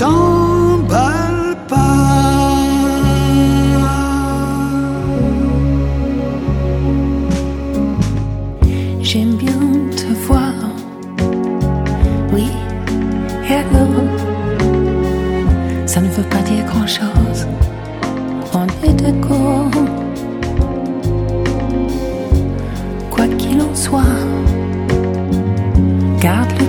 t'emballe pas. J'aime bien te voir, oui, hello. Ça ne veut pas dire grand-chose, on est d'accord. Quoi qu'il en soit, garde